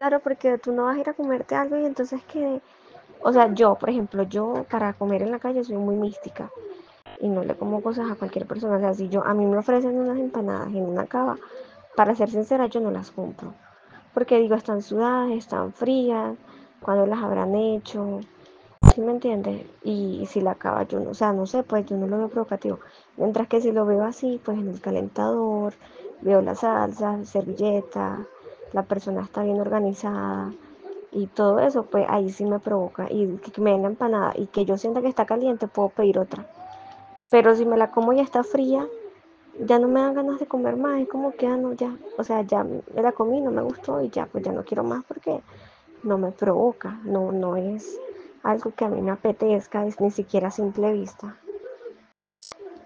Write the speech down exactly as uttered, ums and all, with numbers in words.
Claro, porque tú no vas a ir a comerte algo y entonces que, o sea, yo, por ejemplo, yo para comer en la calle soy muy mística y no le como cosas a cualquier persona. O sea, si yo, a mí me ofrecen unas empanadas en una cava, para ser sincera, yo no las compro. Porque digo, están sudadas, están frías, cuando las habrán hecho, ¿sí me entiendes? Y, y si la cava yo no, o sea, no sé, pues yo no lo veo provocativo. Mientras que si lo veo así, pues en el calentador, veo la salsa, servilleta, la persona está bien organizada y todo eso, pues ahí sí me provoca. Y que me den la empanada y que yo sienta que está caliente, puedo pedir otra. Pero si me la como y está fría, ya no me dan ganas de comer más, es como que, ah, no, ya, o sea, ya me la comí, no me gustó y ya, pues ya no quiero más porque no me provoca, no, no es algo que a mí me apetezca, es ni siquiera a simple vista.